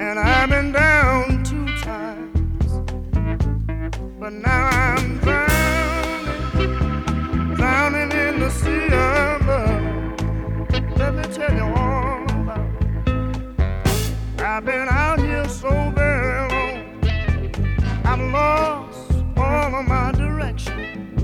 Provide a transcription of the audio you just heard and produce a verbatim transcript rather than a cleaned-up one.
and I've been down two times, but now I'm drowning, drowning in the sea of love. Let me tell you all about it. I've been out here so very long, I've lost all of my direction.